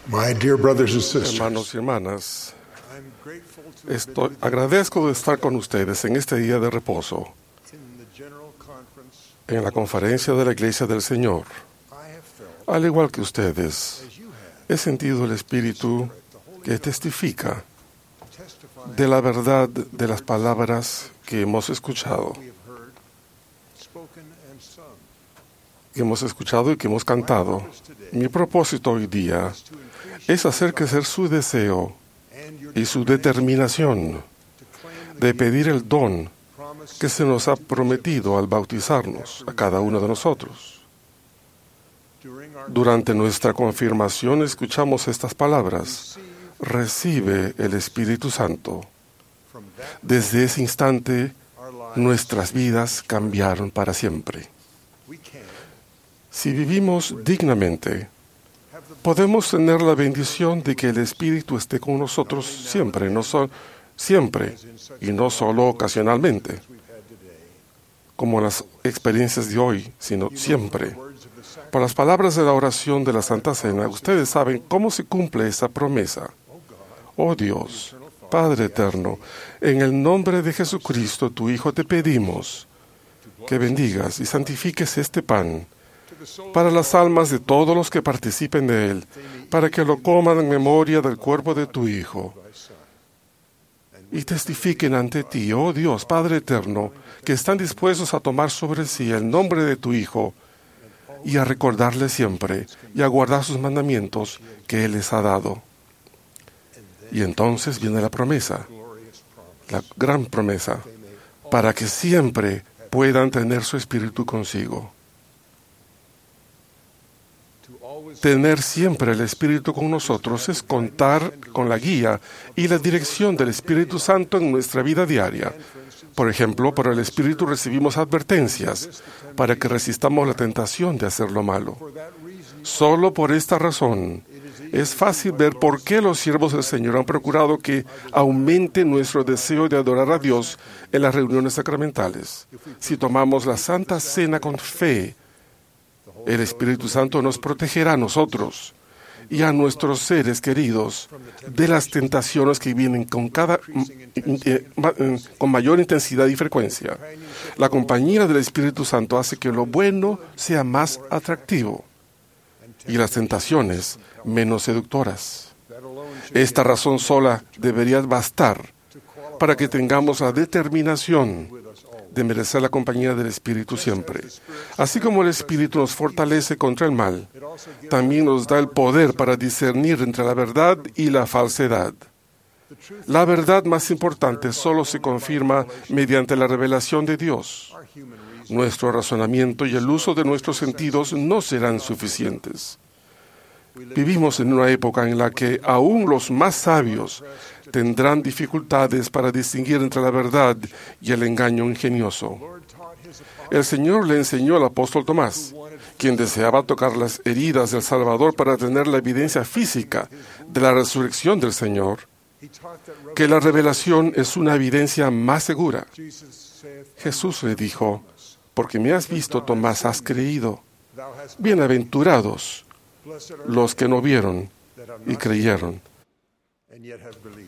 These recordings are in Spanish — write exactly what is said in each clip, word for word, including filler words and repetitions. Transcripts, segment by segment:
My dear brothers and sisters, Hermanos y hermanas, I'm grateful to have estoy, been with agradezco de estar con ustedes en este día de reposo, you in the general conference. en la conferencia de la Iglesia del Señor. I have felt, Al igual que ustedes, as you have, he sentido el Espíritu que testifica testifying de la verdad de las palabras que hemos escuchado, we have heard, spoken and sung. que hemos escuchado y que hemos cantado. Mi propósito hoy día is to increase es hacer crecer su deseo and your y su determinación to claim de pedir el don promise que se nos ha prometido al bautizarnos a cada uno de nosotros. during our Durante nuestra confirmación escuchamos estas palabras: recibe el Espíritu Santo. from that Desde ese instante, our lives. nuestras vidas cambiaron para siempre. We can Si vivimos dignamente, have the podemos tener la bendición de que el Espíritu esté con nosotros siempre, no so- siempre y no solo ocasionalmente, we've had today. como las experiencias de hoy, sino siempre. Words of the sacrament. Por las palabras de la oración de la Santa Cena, ustedes saben cómo se cumple esa promesa. Oh Dios, Padre eterno, en el nombre de Jesucristo, tu Hijo, te pedimos que bendigas y santifiques este pan para las almas de todos los que participen de él, para que lo coman en memoria del cuerpo de tu Hijo y testifiquen ante ti, oh Dios, Padre eterno, que están dispuestos a tomar sobre sí el nombre de tu Hijo y a recordarle siempre y a guardar sus mandamientos que Él les ha dado. Y entonces viene la promesa, Glorious promise. la gran promesa, para que siempre puedan tener su espíritu consigo. To always Tener siempre el Espíritu con nosotros es contar con la guía y la dirección del Espíritu Santo en nuestra vida diaria. Por ejemplo, por el Espíritu recibimos advertencias para que resistamos la tentación de hacer lo malo. for that reason Solo por esta razón es fácil ver por qué los siervos del Señor han procurado que aumente nuestro deseo de adorar a Dios en las reuniones sacramentales. Si tomamos la Santa Cena con fe, el Espíritu Santo nos protegerá a nosotros y a nuestros seres queridos de las tentaciones que vienen con cada eh, eh, con mayor intensidad y frecuencia. La compañía del Espíritu Santo hace que lo bueno sea más atractivo y las tentaciones menos seductoras. that alone should Esta razón sola debería bastar to qualify para que tengamos la determinación with us all. de merecer la compañía del Espíritu siempre. Así como el Espíritu nos fortalece contra el mal, It also gives también nos da el poder para discernir entre la verdad y la falsedad. the truth. La verdad más importante solo se confirma mediante la revelación de Dios. Our human reason Nuestro razonamiento y el uso de nuestros sentidos no serán suficientes. Vivimos en una época en la que aún los más sabios tendrán dificultades para distinguir entre la verdad y el engaño ingenioso. Lord taught his apostles El Señor le enseñó al apóstol Tomás, quien deseaba tocar las heridas del Salvador para tener la evidencia física de la resurrección del Señor, he taught that que la revelación es una evidencia más segura. Jesus saith, Jesús le dijo: porque me has visto, Tomás, has creído. thou hast Bienaventurados blessed are los que no vieron that have y not creyeron. and yet have believed.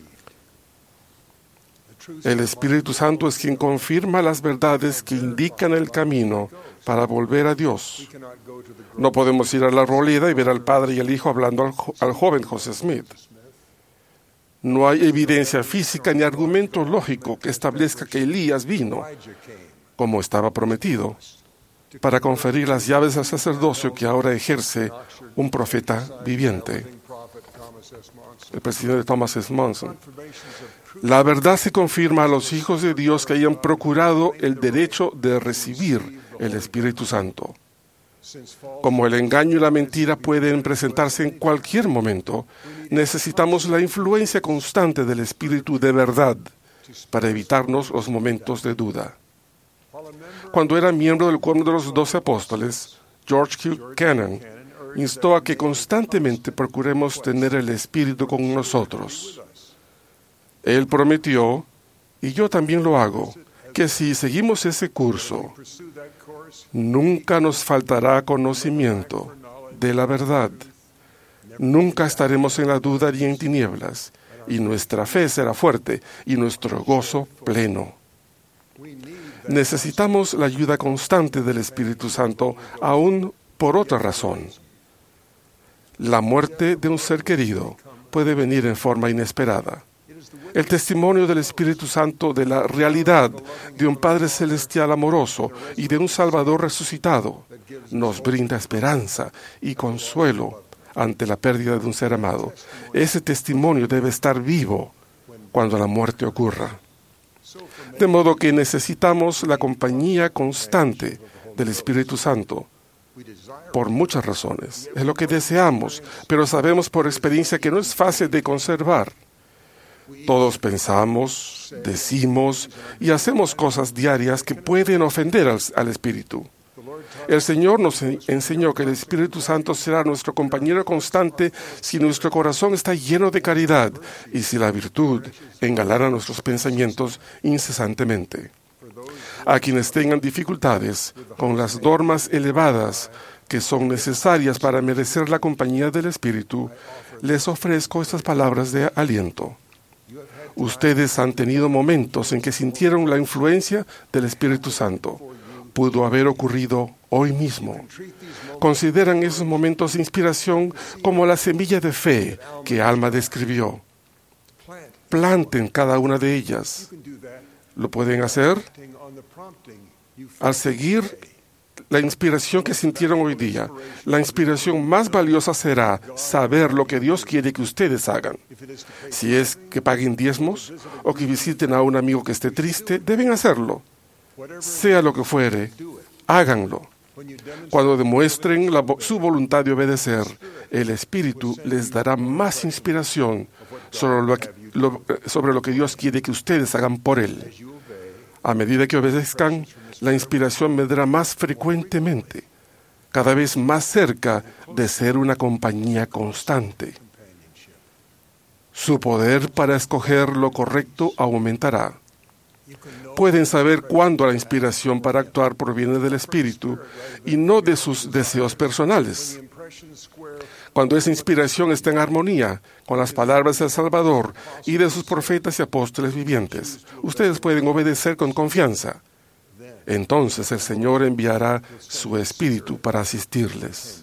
The truth El Espíritu Santo es quien confirma las verdades que indican el camino para volver a Dios. we cannot go to the No podemos ir a la arboleda y ver al padre y al hijo hablando al, jo- al joven José Smith. No hay evidencia física ni argumento lógico que establezca que Elías vino, Elijah came como estaba prometido, para conferir las llaves al sacerdocio que ahora ejerce un profeta viviente, Living prophet Thomas S. Monson. el presidente Thomas S. Monson. Confirmations of truth La verdad se confirma a los hijos de Dios que hayan procurado el derecho de recibir el Espíritu Santo. since false Como el engaño y la mentira pueden presentarse en cualquier momento, necesitamos la influencia constante del Espíritu de verdad para evitarnos los momentos de duda. while a member Cuando era miembro del cuerno de los doce apóstoles, George Q. Cannon instó a que constantemente procuremos tener el Espíritu con nosotros. Él prometió, y yo también lo hago, que si seguimos ese curso, pursue that course, nunca nos faltará conocimiento de la verdad Nunca estaremos en la duda ni en tinieblas, y nuestra fe será fuerte y nuestro gozo pleno. Necesitamos la ayuda constante del Espíritu Santo, aún por otra razón. La muerte de un ser querido puede venir en forma inesperada. El testimonio del Espíritu Santo de la realidad de un Padre Celestial amoroso y de un Salvador resucitado nos brinda esperanza y consuelo ante la pérdida de un ser amado. Ese testimonio debe estar vivo cuando la muerte ocurra. De modo que necesitamos la compañía constante del Espíritu Santo por muchas razones. Es lo que deseamos, pero sabemos por experiencia que no es fácil de conservar. Todos pensamos, decimos y hacemos cosas diarias que pueden ofender al, al Espíritu. El Señor nos enseñó que el Espíritu Santo será nuestro compañero constante si nuestro corazón está lleno de caridad y si la virtud engalana nuestros pensamientos incesantemente. A quienes tengan dificultades con las normas elevadas que son necesarias para merecer la compañía del Espíritu, les ofrezco estas palabras de aliento. Ustedes han tenido momentos en que sintieron la influencia del Espíritu Santo. Pudo haber ocurrido hoy mismo. Consideran esos momentos de inspiración como la semilla de fe que Alma describió. Planten cada una de ellas. ¿Lo pueden hacer? Al seguir la inspiración que sintieron hoy día, la inspiración más valiosa será saber lo que Dios quiere que ustedes hagan. Si es que paguen diezmos o que visiten a un amigo que esté triste, deben hacerlo. Sea lo que fuere, háganlo. Cuando demuestren la, su voluntad de obedecer, el Espíritu les dará más inspiración sobre lo, que, lo, sobre lo que Dios quiere que ustedes hagan por Él. A medida que obedezcan, la inspiración vendrá más frecuentemente, cada vez más cerca de ser una compañía constante. Su poder para escoger lo correcto aumentará. Pueden saber cuándo la inspiración para actuar proviene del Espíritu y no de sus deseos personales. Cuando esa inspiración está en armonía con las palabras del Salvador y de sus profetas y apóstoles vivientes, ustedes pueden obedecer con confianza. Entonces el Señor enviará su Espíritu para asistirles.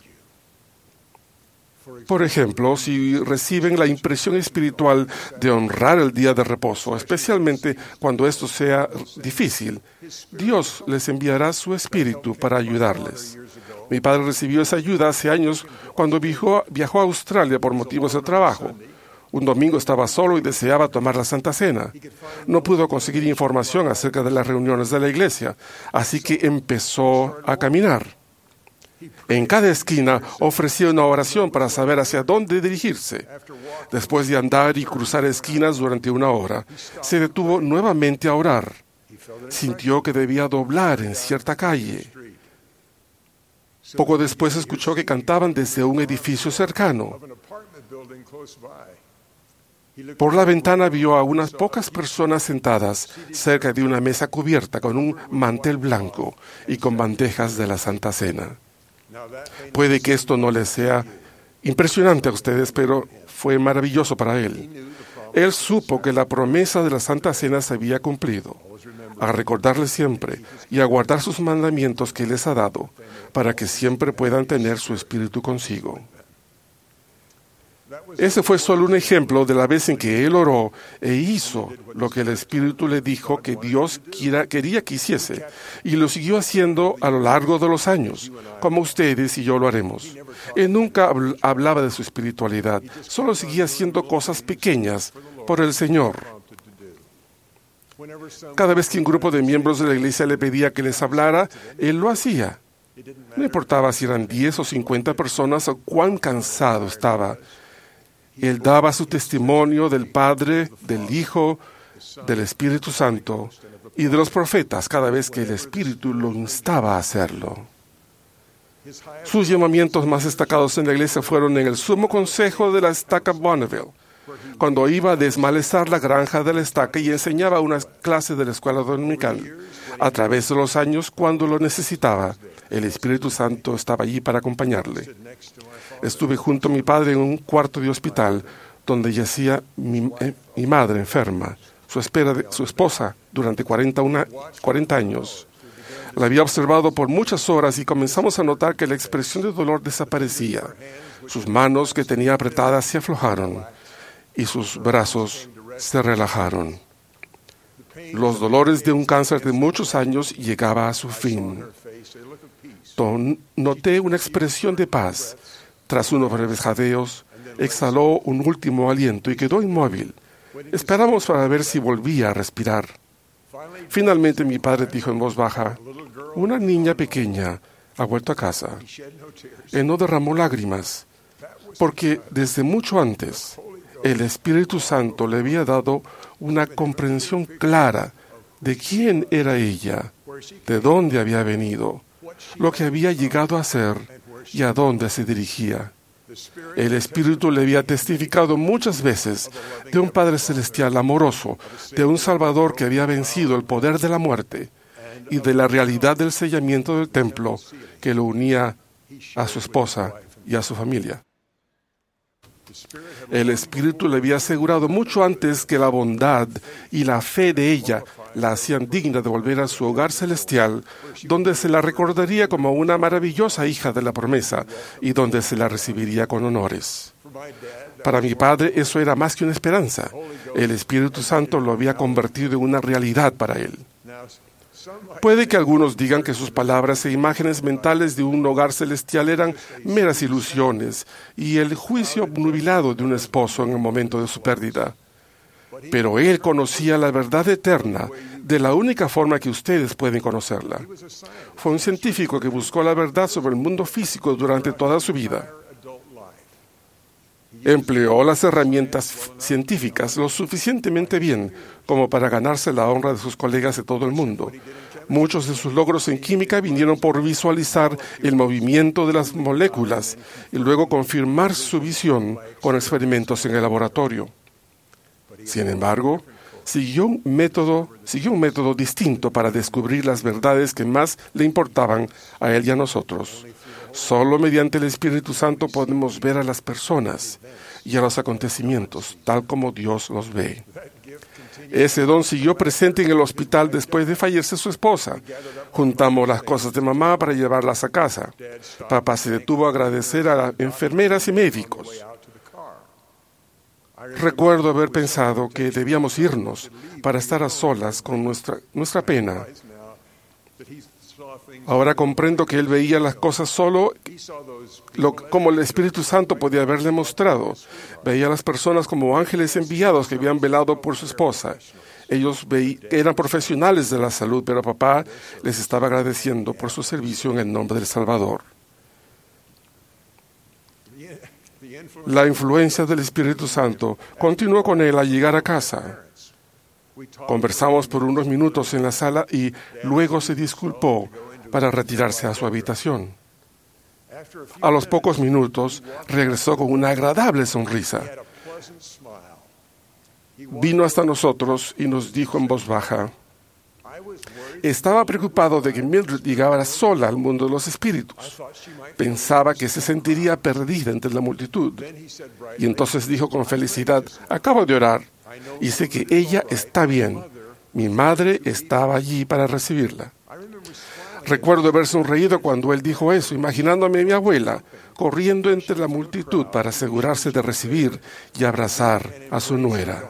Por ejemplo, si reciben la impresión espiritual de honrar el día de reposo, especialmente cuando esto sea difícil, Dios les enviará su Espíritu para ayudarles. Mi padre recibió esa ayuda hace años cuando viajó, viajó a Australia por motivos de trabajo. Un domingo estaba solo y deseaba tomar la Santa Cena. No pudo conseguir información acerca de las reuniones de la iglesia, así que empezó a caminar. En cada esquina ofrecía una oración para saber hacia dónde dirigirse. Después de andar y cruzar esquinas durante una hora, se detuvo nuevamente a orar. Sintió que debía doblar en cierta calle. Poco después escuchó que cantaban desde un edificio cercano. Por la ventana vio a unas pocas personas sentadas cerca de una mesa cubierta con un mantel blanco y con bandejas de la Santa Cena. Puede que esto no les sea impresionante a ustedes, pero fue maravilloso para él. Él supo que la promesa de la Santa Cena se había cumplido, a recordarles siempre y a guardar sus mandamientos que les ha dado, para que siempre puedan tener su espíritu consigo. Ese fue solo un ejemplo de la vez en que él oró e hizo lo que el Espíritu le dijo que Dios quiera, quería que hiciese, y lo siguió haciendo a lo largo de los años, como ustedes y yo lo haremos. Él nunca hablaba de su espiritualidad, solo seguía haciendo cosas pequeñas por el Señor. Cada vez que un grupo de miembros de la iglesia le pedía que les hablara, él lo hacía. No importaba si eran diez o cincuenta personas o cuán cansado estaba. Él daba su testimonio del Padre, del Hijo, del Espíritu Santo y de los profetas cada vez que el Espíritu lo instaba a hacerlo. Sus llamamientos más destacados en la iglesia fueron en el Sumo Consejo de la Estaca Bonneville, cuando iba a desmalezar la granja de la estaca y enseñaba una clase de la escuela dominical. A través de los años, cuando lo necesitaba, el Espíritu Santo estaba allí para acompañarle. Estuve junto a mi padre en un cuarto de hospital donde yacía mi, eh, mi madre enferma, su, espera de, su esposa, durante cuarenta, una, cuarenta años. La había observado por muchas horas y comenzamos a notar que la expresión de dolor desaparecía. Sus manos que tenía apretadas se aflojaron y sus brazos se relajaron. Los dolores de un cáncer de muchos años llegaba a su fin. Noté una expresión de paz. Tras unos breves jadeos, exhaló un último aliento y quedó inmóvil. Esperamos para ver si volvía a respirar. Finalmente mi padre dijo en voz baja: una niña pequeña ha vuelto a casa. Él no derramó lágrimas, porque desde mucho antes el Espíritu Santo le había dado una comprensión clara de quién era ella, de dónde había venido, lo que había llegado a ser y a dónde se dirigía. El Espíritu le había testificado muchas veces de un Padre Celestial amoroso, de un Salvador que había vencido el poder de la muerte y de la realidad del sellamiento del templo que lo unía a su esposa y a su familia. El Espíritu le había asegurado mucho antes que la bondad y la fe de ella la hacían digna de volver a su hogar celestial, donde se la recordaría como una maravillosa hija de la promesa y donde se la recibiría con honores. Para mi padre eso era más que una esperanza. El Espíritu Santo lo había convertido en una realidad para él. Puede que algunos digan que sus palabras e imágenes mentales de un hogar celestial eran meras ilusiones y el juicio obnubilado de un esposo en el momento de su pérdida. Pero él conocía la verdad eterna de la única forma que ustedes pueden conocerla. Fue un científico que buscó la verdad sobre el mundo físico durante toda su vida. Empleó las herramientas científicas lo suficientemente bien como para ganarse la honra de sus colegas de todo el mundo. Muchos de sus logros en química vinieron por visualizar el movimiento de las moléculas y luego confirmar su visión con experimentos en el laboratorio. Sin embargo, siguió un método, siguió un método distinto para descubrir las verdades que más le importaban a él y a nosotros. Solo mediante el Espíritu Santo podemos ver a las personas y a los acontecimientos tal como Dios los ve. Ese don siguió presente en el hospital después de fallecer su esposa. Juntamos las cosas de mamá para llevarlas a casa. Papá se detuvo a agradecer a las enfermeras y médicos. Recuerdo haber pensado que debíamos irnos para estar a solas con nuestra, nuestra pena. Ahora comprendo que él veía las cosas solo lo, como el Espíritu Santo podía haberle mostrado. Veía a las personas como ángeles enviados que habían velado por su esposa. Ellos veí, eran profesionales de la salud, pero papá les estaba agradeciendo por su servicio en el nombre del Salvador. La influencia del Espíritu Santo continuó con él al llegar a casa. Conversamos por unos minutos en la sala y luego se disculpó para retirarse a su habitación. A los pocos minutos regresó con una agradable sonrisa. Vino hasta nosotros y nos dijo en voz baja: estaba preocupado de que Mildred llegara sola al mundo de los espíritus. Pensaba que se sentiría perdida entre la multitud. Y entonces dijo con felicidad: acabo de orar y sé que ella está bien. Mi madre estaba allí para recibirla. Recuerdo haber sonreído cuando él dijo eso, imaginándome a mi abuela corriendo entre la multitud para asegurarse de recibir y abrazar a su nuera.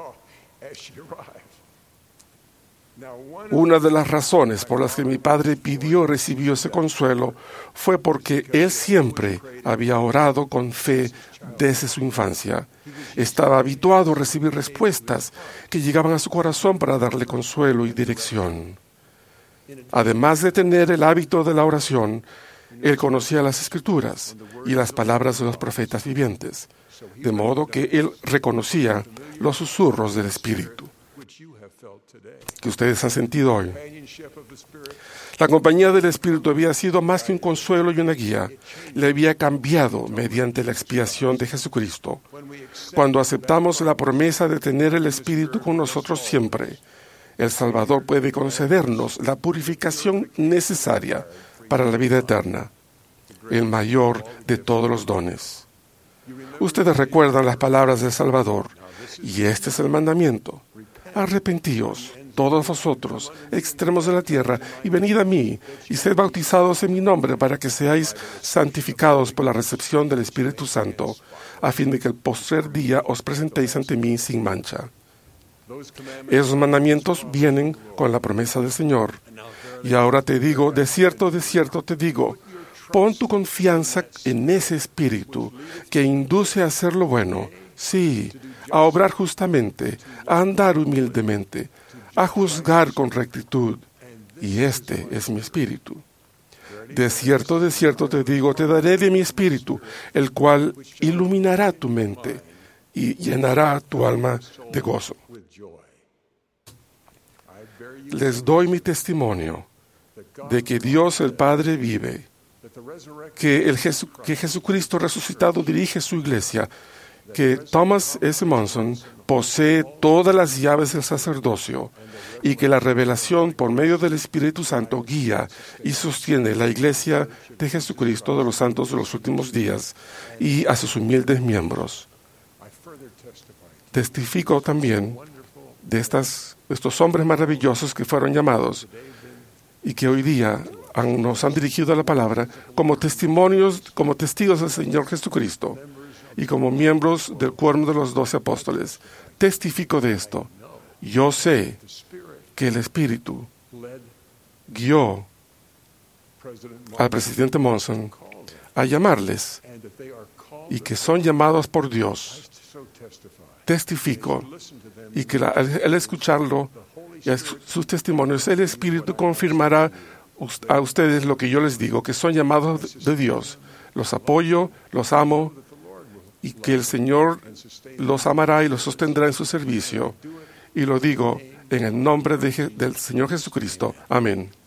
Una de las razones por las que mi padre pidió y recibió ese consuelo fue porque él siempre había orado con fe desde su infancia. Estaba habituado a recibir respuestas que llegaban a su corazón para darle consuelo y dirección. Además de tener el hábito de la oración, él conocía las Escrituras y las palabras de los profetas vivientes, de modo que él reconocía los susurros del Espíritu que ustedes han sentido hoy. La compañía del Espíritu había sido más que un consuelo y una guía. Le había cambiado mediante la expiación de Jesucristo. Cuando aceptamos la promesa de tener el Espíritu con nosotros siempre, el Salvador puede concedernos la purificación necesaria para la vida eterna. el mayor de todos los dones. Ustedes recuerdan las palabras del Salvador, y este es el mandamiento: arrepentíos, todos vosotros, extremos de la tierra, y venid a mí, y sed bautizados en mi nombre, para que seáis santificados por la recepción del Espíritu Santo, a fin de que el postrer día os presentéis ante mí sin mancha. Esos mandamientos vienen con la promesa del Señor. Y ahora te digo, de cierto, de cierto te digo, pon tu confianza en ese Espíritu que induce a hacer lo bueno, sí, a obrar justamente, a andar humildemente, a juzgar con rectitud. Y este es mi Espíritu. De cierto, de cierto te digo, te daré de mi Espíritu, el cual iluminará tu mente y llenará tu alma de gozo. Les doy mi testimonio de que Dios el Padre vive, que, el Jesu, que Jesucristo resucitado dirige su iglesia, que Thomas S. Monson posee todas las llaves del sacerdocio y que la revelación por medio del Espíritu Santo guía y sostiene la iglesia de Jesucristo de los santos de los últimos días y a sus humildes miembros. Testifico también de estas, estos hombres maravillosos que fueron llamados y que hoy día han, nos han dirigido a la palabra como testimonios, como testigos del Señor Jesucristo y como miembros del cuerno de los doce apóstoles. Testifico de esto. Yo sé que el Espíritu guió al presidente Monson a llamarles y que son llamados por Dios. Testifico y que la, al, al escucharlo y a sus testimonios, el Espíritu confirmará a ustedes lo que yo les digo, que son llamados de Dios. Los apoyo, los amo y que el Señor los amará y los sostendrá en su servicio. Y lo digo en el nombre de, del Señor Jesucristo. Amén.